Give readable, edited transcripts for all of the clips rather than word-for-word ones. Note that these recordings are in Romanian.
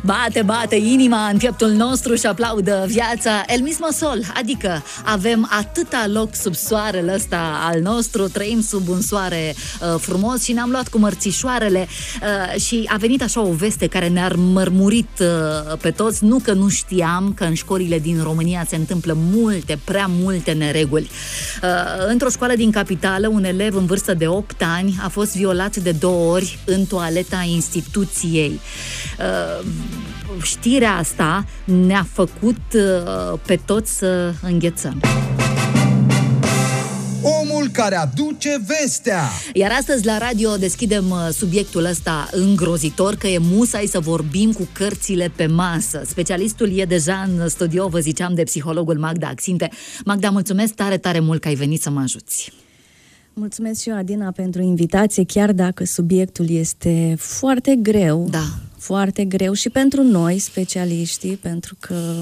Bate inima în pieptul nostru și aplaudă viața El mismo sol, adică avem atâta loc sub soarele ăsta al nostru, trăim sub un soare frumos și ne-am luat cu mărțișoarele și a venit așa o veste care ne-a mărmurit pe toți, nu că nu știam că în școlile din România se întâmplă multe, prea multe nereguli. Într-o școală din capitală, un elev în vârstă de 8 ani a fost violat de 2 ori în toaleta instituției. Știrea asta ne-a făcut pe toți să înghețăm. Omul care aduce vestea. Iar astăzi la radio deschidem subiectul ăsta îngrozitor, că e musai să vorbim cu cărțile pe masă. Specialistul e deja în studio, vă ziceam, de psihologul Magda Axinte. Magda, mulțumesc tare mult că ai venit să mă ajuți. Mulțumesc și eu, Adina, pentru invitație, chiar dacă subiectul este foarte greu. Da. Foarte greu și pentru noi, specialiștii, pentru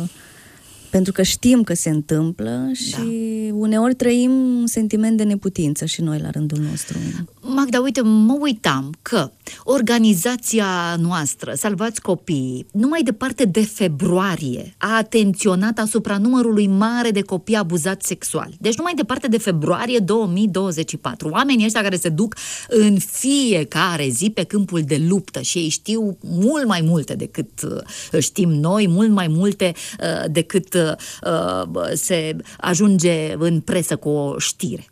că știm că se întâmplă și uneori trăim un sentiment de neputință și noi la rândul nostru. Magda, uite, mă uitam că organizația noastră, Salvați Copiii, numai departe de februarie, a atenționat asupra numărului mare de copii abuzați sexual. Deci numai departe de februarie 2024. Oamenii ăștia care se duc în fiecare zi pe câmpul de luptă și ei știu mult mai multe decât știm noi, mult mai multe decât se ajunge în presă cu o știre.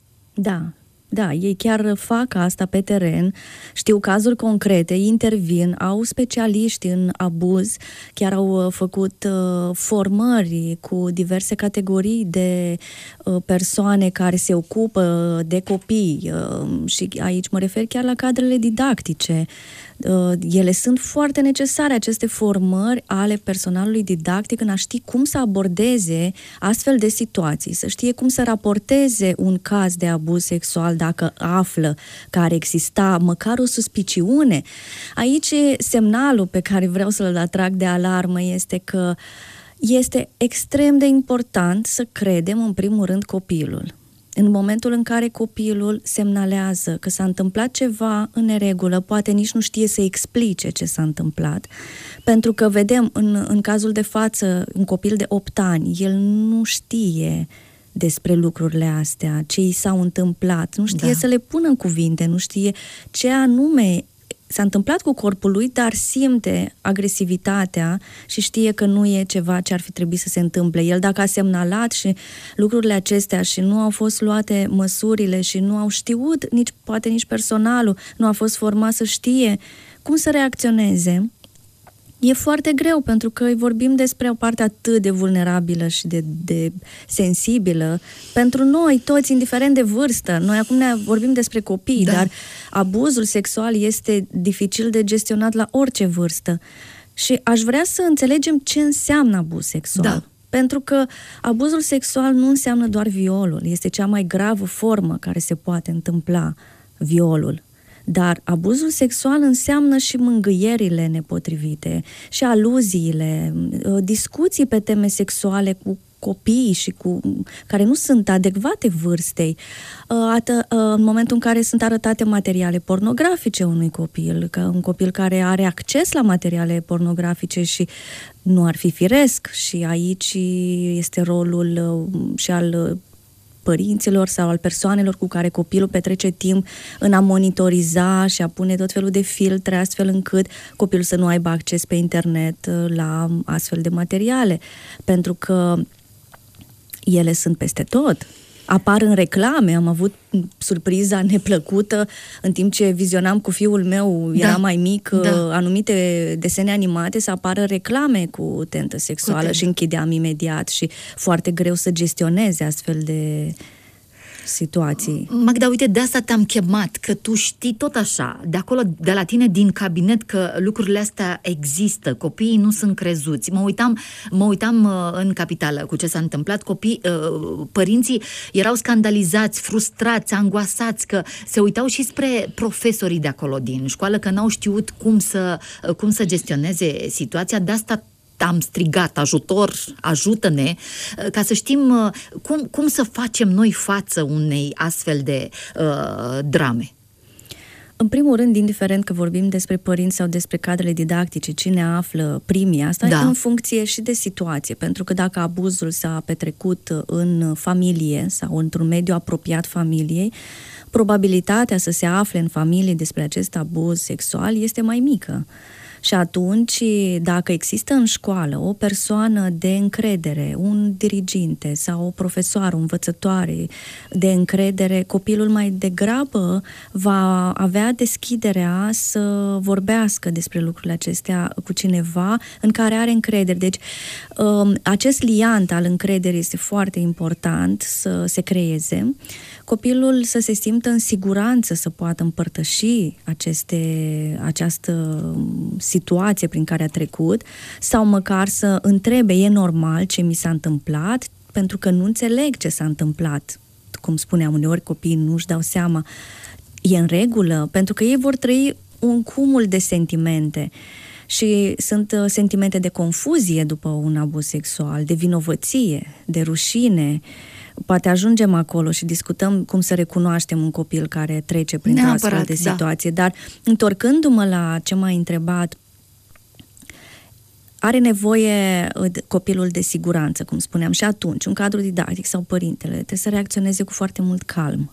Da, ei chiar fac asta pe teren, știu cazuri concrete, intervin, au specialiști în abuz, chiar au făcut formări cu diverse categorii de persoane care se ocupă de copii și aici mă refer chiar la cadrele didactice. Ele sunt foarte necesare, aceste formări ale personalului didactic, în a ști cum să abordeze astfel de situații, să știe cum să raporteze un caz de abuz sexual dacă află că ar exista măcar o suspiciune. Aici semnalul pe care vreau să-l atrag de alarmă este că este extrem de important să credem în primul rând copilul. În momentul în care copilul semnalează că s-a întâmplat ceva în neregulă, poate nici nu știe să explice ce s-a întâmplat, pentru că vedem în cazul de față un copil de 8 ani, el nu știe despre lucrurile astea, ce i s-au întâmplat, nu știe să le pună în cuvinte, nu știe ce anume s-a întâmplat cu corpul lui, dar simte agresivitatea și știe că nu e ceva ce ar fi trebuit să se întâmple. El dacă a semnalat și lucrurile acestea și nu au fost luate măsurile și nu au știut, poate nici personalul nu a fost format să știe cum să reacționeze, e foarte greu, pentru că vorbim despre o parte atât de vulnerabilă și de sensibilă pentru noi toți, indiferent de vârstă. Noi acum vorbim despre copii, dar abuzul sexual este dificil de gestionat la orice vârstă. Și aș vrea să înțelegem ce înseamnă abuz sexual. Pentru că abuzul sexual nu înseamnă doar violul, este cea mai gravă formă care se poate întâmpla, violul. Dar abuzul sexual înseamnă și mângâierile nepotrivite, și aluziile, discuții pe teme sexuale cu copiii și care nu sunt adecvate vârstei, în momentul în care sunt arătate materiale pornografice unui copil, că un copil care are acces la materiale pornografice și nu ar fi firesc, și aici este rolul și al părinților sau al persoanelor cu care copilul petrece timp în a monitoriza și a pune tot felul de filtre astfel încât copilul să nu aibă acces pe internet la astfel de materiale, pentru că ele sunt peste tot. Apar în reclame, am avut surpriza neplăcută în timp ce vizionam cu fiul meu, era mai mic, anumite desene animate, să apară reclame cu tentă sexuală și închideam imediat și foarte greu să gestioneze astfel de situații. Magda, uite, de asta te-am chemat, că tu știi tot așa, de acolo, de la tine din cabinet, că lucrurile astea există, copiii nu sunt crezuți. Mă uitam în capitală cu ce s-a întâmplat, părinții erau scandalizați, frustrați, angoasați, că se uitau și spre profesorii de acolo din școală, că n-au știut cum să gestioneze situația. De asta am strigat, ajutor, ajută-ne, ca să știm cum să facem noi față unei astfel de drame. În primul rând, indiferent că vorbim despre părinți sau despre cadrele didactice, cine află primii, asta e în funcție și de situație, pentru că dacă abuzul s-a petrecut în familie sau într-un mediu apropiat familiei, probabilitatea să se afle în familie despre acest abuz sexual este mai mică. Și atunci, dacă există în școală o persoană de încredere, un diriginte sau o profesoară, o învățătoare de încredere, copilul mai degrabă va avea deschiderea să vorbească despre lucrurile acestea cu cineva în care are încredere. Deci, acest liant al încrederii este foarte important să se creeze. Copilul să se simtă în siguranță să poată împărtăși această situație prin care a trecut sau măcar să întrebe, e normal ce mi s-a întâmplat, pentru că nu înțeleg ce s-a întâmplat. Cum spuneam, uneori copiii nu-și dau seama. E în regulă, pentru că ei vor trăi un cumul de sentimente și sunt sentimente de confuzie după un abuz sexual, de vinovăție, de rușine. Poate ajungem acolo și discutăm cum să recunoaștem un copil care trece printr-o astfel de situație. Dar, întorcându-mă la ce m-ai întrebat, are nevoie copilul de siguranță, cum spuneam, și atunci un cadru didactic sau părintele trebuie să reacționeze cu foarte mult calm,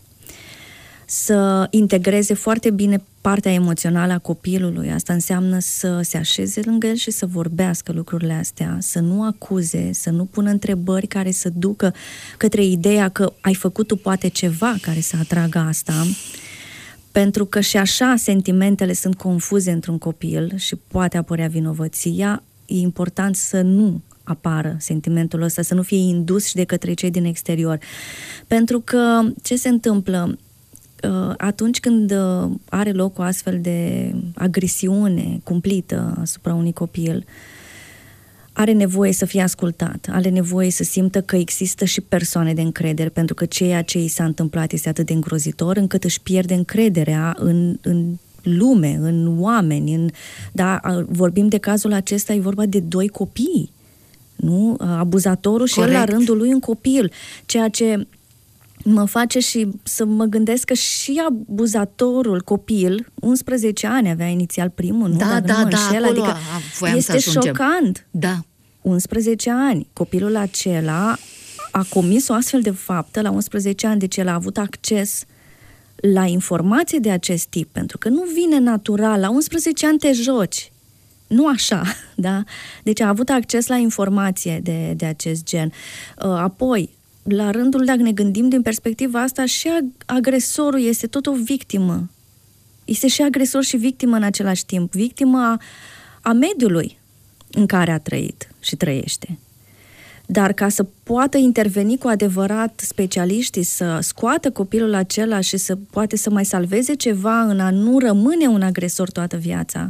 să integreze foarte bine partea emoțională a copilului. Asta înseamnă să se așeze lângă el și să vorbească lucrurile astea, să nu acuze, să nu pună întrebări care să ducă către ideea că ai făcut tu poate ceva care să atragă asta, pentru că și așa sentimentele sunt confuze într-un copil și poate apărea vinovăția. E important să nu apară sentimentul ăsta, să nu fie indus și de către cei din exterior. Pentru că ce se întâmplă atunci când are loc o astfel de agresiune cumplită asupra unui copil, are nevoie să fie ascultat, are nevoie să simtă că există și persoane de încredere, pentru că ceea ce i s-a întâmplat este atât de îngrozitor încât își pierde încrederea în lume, în oameni. Vorbim de cazul acesta, e vorba de 2 copii, nu? Abuzatorul și el la rândul lui un copil, ceea ce mă face și să mă gândesc că și abuzatorul copil, 11 ani avea inițial primul, nu? Acolo este șocant. Da. 11 ani. Copilul acela a comis o astfel de faptă la 11 ani, deci el a avut acces la informații de acest tip, pentru că nu vine natural. La 11 ani te joci. Nu așa, da? Deci a avut acces la informație de acest gen. Apoi, la rândul, dacă ne gândim din perspectiva asta, și agresorul este tot o victimă. Este și agresor și victimă în același timp. Victima a mediului în care a trăit și trăiește. Dar ca să poată interveni cu adevărat specialiștii, să scoată copilul acela și să poate să mai salveze ceva în a nu rămâne un agresor toată viața,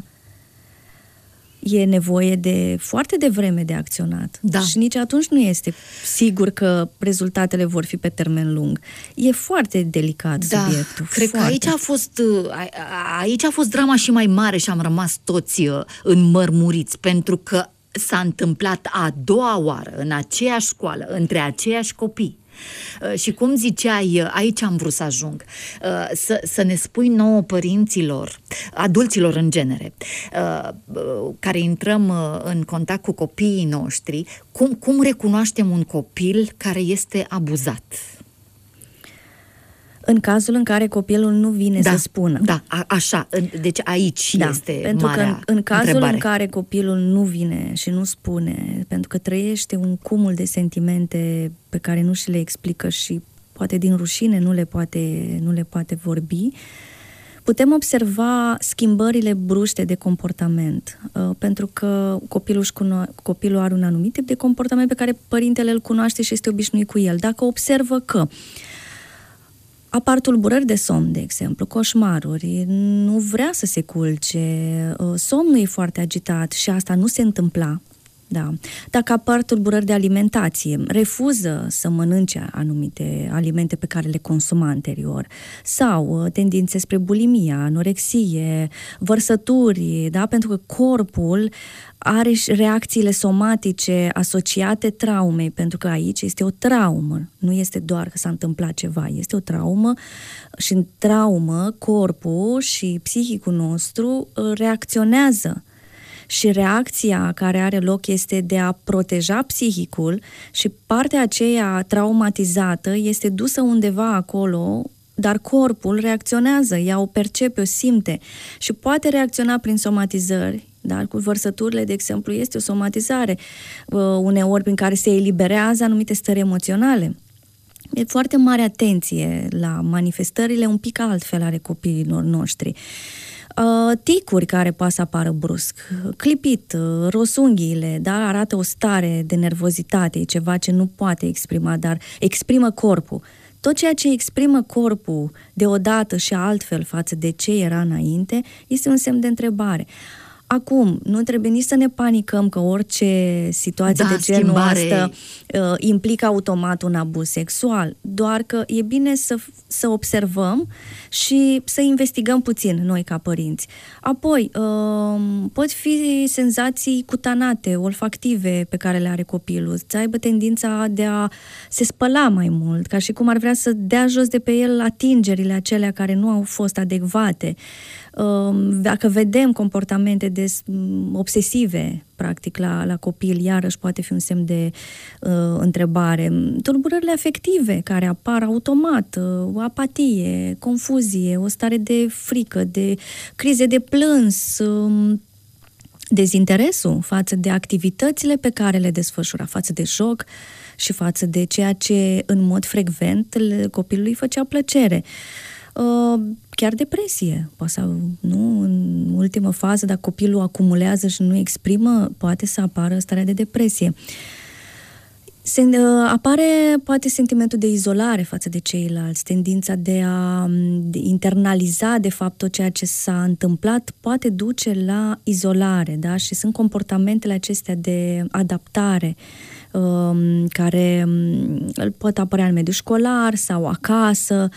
e nevoie de foarte devreme de acționat. Da. Și nici atunci nu este sigur că rezultatele vor fi pe termen lung. E foarte delicat subiectul. Cred că aici a fost drama și mai mare și am rămas toți înmărmuriți, pentru că s-a întâmplat a doua oară în aceeași școală, între aceiași copii. Și cum ziceai, aici am vrut să ajung, să ne spui nouă părinților, adulților în genere, care intrăm în contact cu copiii noștri, cum recunoaștem un copil care este abuzat? În cazul în care copilul nu vine să spună. Da, așa. Deci aici este pentru marea că în cazul întrebare. în care copilul nu vine și nu spune, pentru că trăiește un cumul de sentimente pe care nu și le explică și poate din rușine nu le poate vorbi, putem observa schimbările bruște de comportament, pentru că copilul are un anumit tip de comportament pe care părintele îl cunoaște și este obișnuit cu el. Dacă observă că apar tulburări de somn, de exemplu, coșmaruri, nu vrea să se culce, somnul e foarte agitat și asta nu se întâmpla Da. Dacă apar tulburări de alimentație, refuză să mănânce anumite alimente pe care le consuma anterior, sau tendințe spre bulimie, anorexie, vărsături, da? Pentru că corpul are și reacțiile somatice asociate traumei, pentru că aici este o traumă, nu este doar că s-a întâmplat ceva, este o traumă și în traumă corpul și psihicul nostru reacționează. Și reacția care are loc este de a proteja psihicul și partea aceea traumatizată este dusă undeva acolo, dar corpul reacționează, ea o percepe, o simte și poate reacționa prin somatizări. Dar cu vărsăturile, de exemplu, este o somatizare uneori prin care se eliberează anumite stări emoționale. E foarte mare atenție la manifestările un pic altfel ale copiilor noștri. Ticuri care poate să apară brusc, clipit, rosunghiile, da? Arată o stare de nervozitate, e ceva ce nu poate exprima, dar exprimă corpul. Tot ceea ce exprimă corpul deodată și altfel față de ce era înainte, este un semn de întrebare. Acum, nu trebuie nici să ne panicăm că orice situație de genul ăsta implică automat un abuz sexual, doar că e bine să observăm și să investigăm puțin noi ca părinți. Apoi, pot fi senzații cutanate, olfactive pe care le are copilul, să aibă tendința de a se spăla mai mult, ca și cum ar vrea să dea jos de pe el atingerile acelea care nu au fost adecvate. Dacă vedem comportamente obsesive, practic, la copil, iarăși poate fi un semn de întrebare. Tulburările afective care apar automat, apatie, confuzie, o stare de frică, de crize de plâns, dezinteresul față de activitățile pe care le desfășura, față de joc și față de ceea ce în mod frecvent copilului făcea plăcere. Chiar depresie, nu? În ultimă fază, dacă copilul acumulează și nu exprimă, poate să apară starea de depresie. Apare poate sentimentul de izolare față de ceilalți, tendința de a internaliza de fapt tot ceea ce s-a întâmplat poate duce la izolare, da? Și sunt comportamentele acestea de adaptare care pot apărea în mediul școlar sau acasă,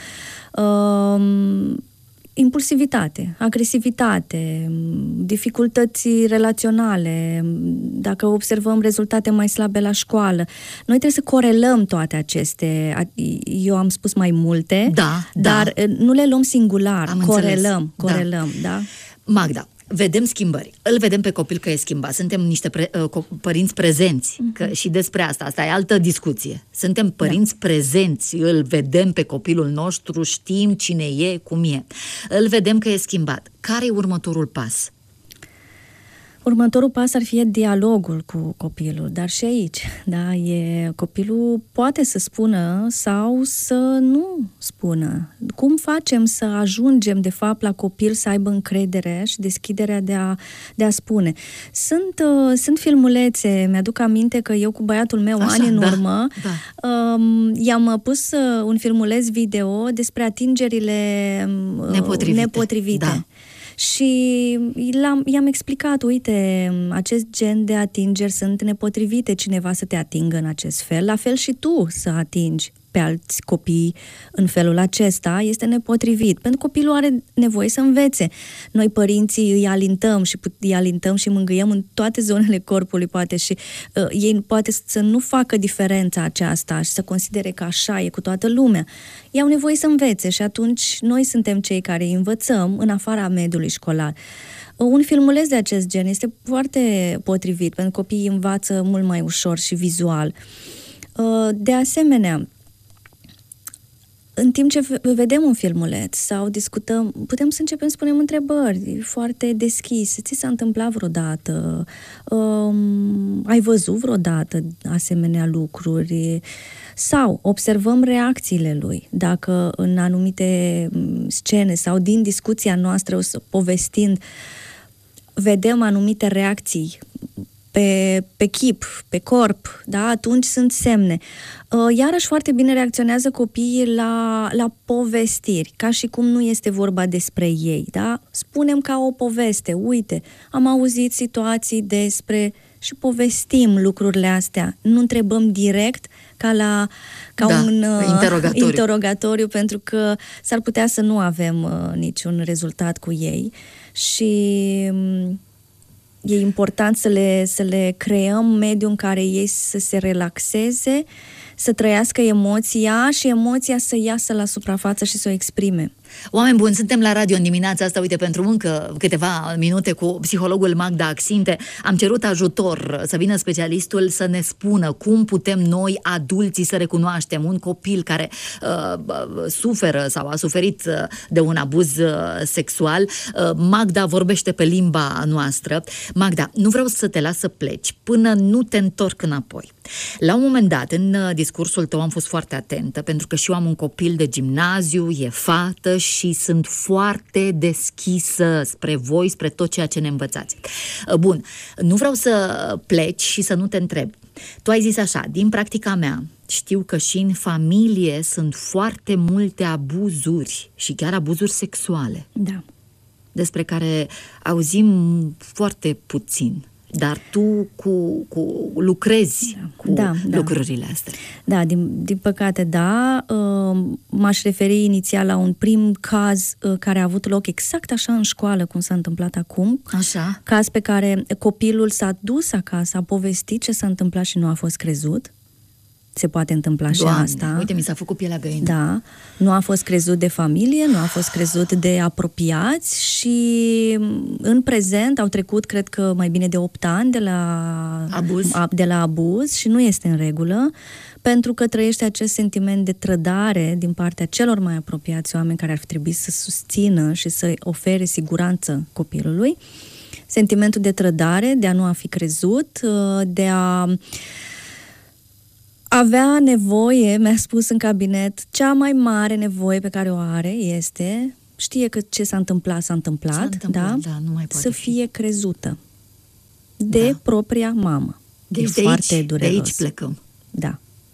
impulsivitate, agresivitate, dificultăți relaționale, dacă observăm rezultate mai slabe la școală. Noi trebuie să corelăm toate acestea. Eu am spus mai multe, dar nu le luăm singular, corelăm, da? Magda, vedem schimbări. Îl vedem pe copil că e schimbat. Suntem niște părinți prezenți. Că și despre asta e altă discuție. Suntem părinți prezenți. Îl vedem pe copilul nostru, știm cine e, cum e. Îl vedem că e schimbat. Care e următorul pas? Următorul pas ar fi dialogul cu copilul, dar și aici, da, copilul poate să spună sau să nu spună. Cum facem să ajungem, de fapt, la copil să aibă încredere și deschiderea de a spune? Sunt filmulețe, mi-aduc aminte că eu cu băiatul meu ani în urmă i-am pus un filmuleț video despre atingerile nepotrivite. Da. Și i-am explicat, uite, acest gen de atingeri sunt nepotrivite, cineva să te atingă în acest fel, la fel și tu să atingi pe alți copii în felul acesta, este nepotrivit, pentru că copilul are nevoie să învețe. Noi, părinții, îi alintăm și mângâiem în toate zonele corpului, poate, și ei poate să nu facă diferența aceasta și să considere că așa e cu toată lumea. Ei au nevoie să învețe și atunci noi suntem cei care îi învățăm în afara mediului școlar. Un filmuleț de acest gen este foarte potrivit, pentru că copiii învață mult mai ușor și vizual. De asemenea, în timp ce vedem un filmuleț sau discutăm, putem să începem să punem întrebări foarte deschise. Ți s-a întâmplat vreodată? Ai văzut vreodată asemenea lucruri? Sau observăm reacțiile lui. Dacă în anumite scene sau din discuția noastră, povestind, vedem anumite reacții pe chip, pe corp, da? Atunci sunt semne. Iarăși foarte bine reacționează copiii la povestiri, ca și cum nu este vorba despre ei, da? Spunem ca o poveste, uite, am auzit situații despre și povestim lucrurile astea. Nu întrebăm direct ca un interogatoriu, pentru că s-ar putea să nu avem niciun rezultat cu ei și e important să le creăm mediul în care ei să se relaxeze, să trăiască emoția și emoția să iasă la suprafață și să o exprime. Oameni buni, suntem la radio în dimineața asta, uite, pentru încă câteva minute cu psihologul Magda Axinte. Am cerut ajutor, să vină specialistul să ne spună cum putem noi, adulții, să recunoaștem un copil care suferă sau a suferit de un abuz sexual. Magda vorbește pe limba noastră. Magda, nu vreau să te las să pleci până nu te întorc înapoi. La un moment dat, în discursul tău am fost foarte atentă, pentru că și eu am un copil de gimnaziu, e fată și sunt foarte deschisă spre voi, spre tot ceea ce ne învățați. Bun, nu vreau să pleci și să nu te întreb. Tu ai zis așa, din practica mea, știu că și în familie sunt foarte multe abuzuri și chiar abuzuri sexuale. Da. Despre care auzim foarte puțin. Dar tu lucrezi cu lucrurile astea. Da, din păcate, da. M-aș referi inițial la un prim caz care a avut loc exact așa în școală, cum s-a întâmplat acum. Așa. Caz pe care copilul s-a dus acasă, a povestit ce s-a întâmplat și nu a fost crezut. Se poate întâmpla și asta. Uite, mi s-a făcut pielea găină. Da, nu a fost crezut de familie, nu a fost crezut de apropiați și în prezent au trecut, cred că, mai bine de 8 ani de la abuz și nu este în regulă, pentru că trăiește acest sentiment de trădare din partea celor mai apropiați oameni care ar fi trebuit să susțină și să ofere siguranță copilului. Sentimentul de trădare, de a nu a fi crezut, de a avea nevoie, mi-a spus în cabinet, cea mai mare nevoie pe care o are este, știe că ce s-a întâmplat, da? Nu mai poate să fie crezută de propria mamă. Deci foarte dureros. De aici plecăm. Da.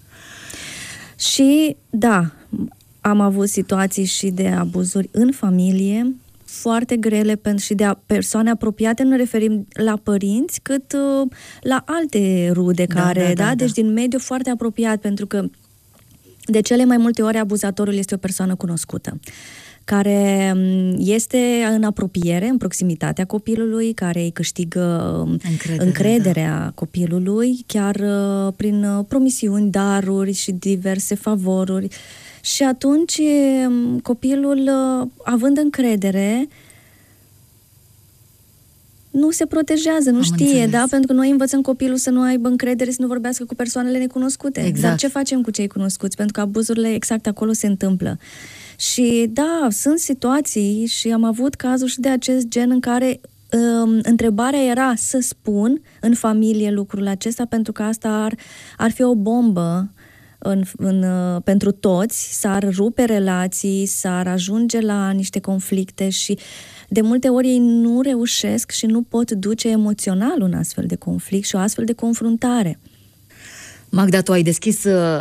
Și, da, am avut situații și de abuzuri în familie, foarte grele și de persoane apropiate, nu ne referim la părinți, cât la alte rude care, deci din mediul foarte apropiat, pentru că de cele mai multe ori abuzatorul este o persoană cunoscută, care este în apropiere, în proximitatea copilului, care îi câștigă încrederea copilului, chiar prin promisiuni, daruri și diverse favoruri. Și atunci copilul, având încredere, nu se protejează, nu știe, da? Pentru că noi învățăm copilul să nu aibă încredere, să nu vorbească cu persoanele necunoscute. Exact. Dar ce facem cu cei cunoscuți? Pentru că abuzurile exact acolo se întâmplă. Și da, sunt situații și am avut cazuri și de acest gen în care întrebarea era să spun în familie lucrul acesta, pentru că asta ar fi o bombă pentru toți, s-ar rupe relații, s-ar ajunge la niște conflicte și de multe ori ei nu reușesc și nu pot duce emoțional un astfel de conflict și o astfel de confruntare. Magda, tu ai deschis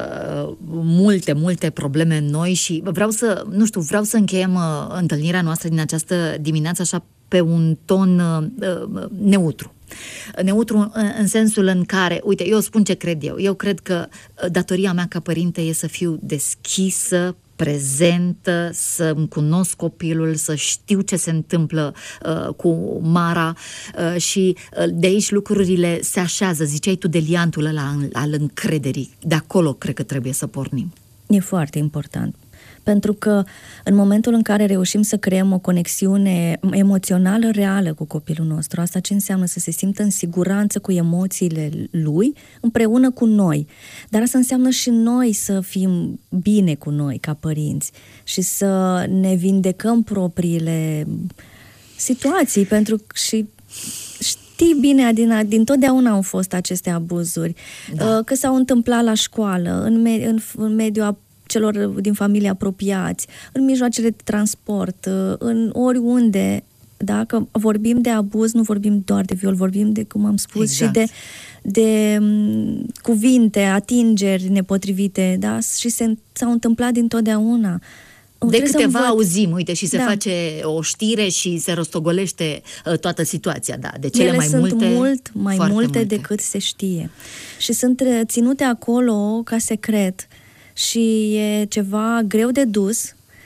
multe probleme noi și vreau să încheiem întâlnirea noastră din această dimineață așa pe un ton neutru. Neutru în sensul în care, uite, eu spun ce cred eu. Eu cred că datoria mea ca părinte e să fiu deschisă, prezentă, să-mi cunosc copilul, să știu ce se întâmplă cu Mara și de aici lucrurile se așează. Ziceai tu de liantul ăla al încrederii. De acolo cred că trebuie să pornim. E foarte important. Pentru că în momentul în care reușim să creăm o conexiune emoțională reală cu copilul nostru, asta ce înseamnă? Să se simtă în siguranță cu emoțiile lui împreună cu noi. Dar asta înseamnă și noi să fim bine cu noi ca părinți și să ne vindecăm propriile situații, pentru că și știi bine, Adina, din totdeauna au fost aceste abuzuri, că s-au întâmplat la școală, în mediul celor din familie apropiați, în mijloacele de transport, în oriunde. Dacă vorbim de abuz, nu vorbim doar de viol, vorbim de, cum am spus, și de cuvinte, atingeri nepotrivite, da? Și s-au întâmplat dintotdeauna. De câteva auzim, uite, și se face o știre și se rostogolește toată situația, da, de cele mai multe, sunt mai multe decât se știe. Și sunt ținute acolo ca secret și e ceva greu de dus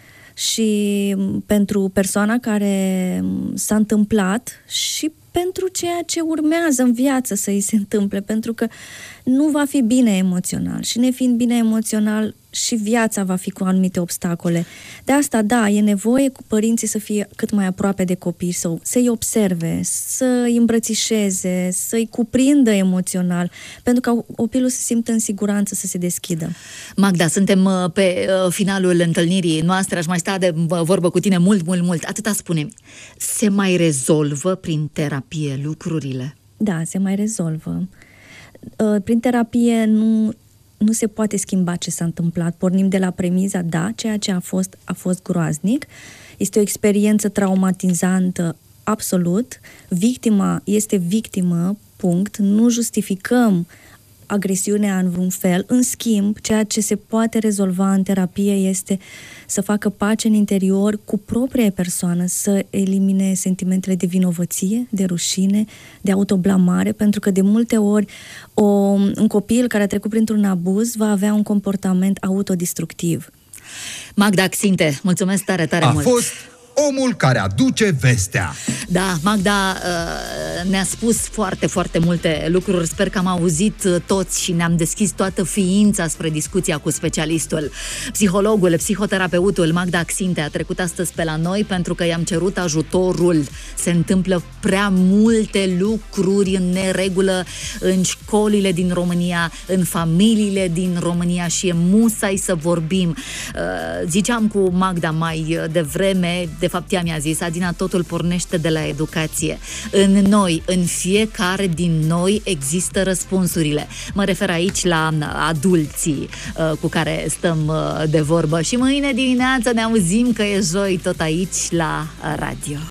și pentru persoana care s-a întâmplat și pentru ceea ce urmează în viață să îi se întâmple, pentru că nu va fi bine emoțional și nefiind bine emoțional și viața va fi cu anumite obstacole. De asta, da, e nevoie cu părinții să fie cât mai aproape de copii, să-i observe, să-i îmbrățișeze, să-i cuprindă emoțional, pentru ca copilul să se simtă în siguranță să se deschidă. Magda, suntem pe finalul întâlnirii noastre, aș mai sta de vorbă cu tine mult. Atâta spune-mi, se mai rezolvă prin terapie lucrurile? Da, se mai rezolvă. Prin terapie nu se poate schimba ce s-a întâmplat. Pornim de la premiza, da, ceea ce a fost groaznic. Este o experiență traumatizantă, absolut. Victima este victimă, punct. Nu justificăm agresiunea în vreun fel. În schimb, ceea ce se poate rezolva în terapie este să facă pace în interior cu propria persoană, să elimine sentimentele de vinovăție, de rușine, de autoblamare, pentru că de multe ori un copil care a trecut printr-un abuz va avea un comportament autodestructiv. Magda Axinte, mulțumesc tare mult! A fost omul care aduce vestea. Da, Magda ne-a spus foarte multe lucruri. Sper că am auzit toți și ne-am deschis toată ființa spre discuția cu specialistul. Psihologul, psihoterapeutul Magda Axinte a trecut astăzi pe la noi pentru că i-am cerut ajutorul. Se întâmplă prea multe lucruri în neregulă în școlile din România, în familiile din România și e musai să vorbim. Ziceam cu Magda mai devreme, de fapt ea mi-a zis, Adina, totul pornește de la educație. În noi, în fiecare din noi există răspunsurile. Mă refer aici la adulții cu care stăm de vorbă și mâine dimineață ne auzim că e joi tot aici la radio.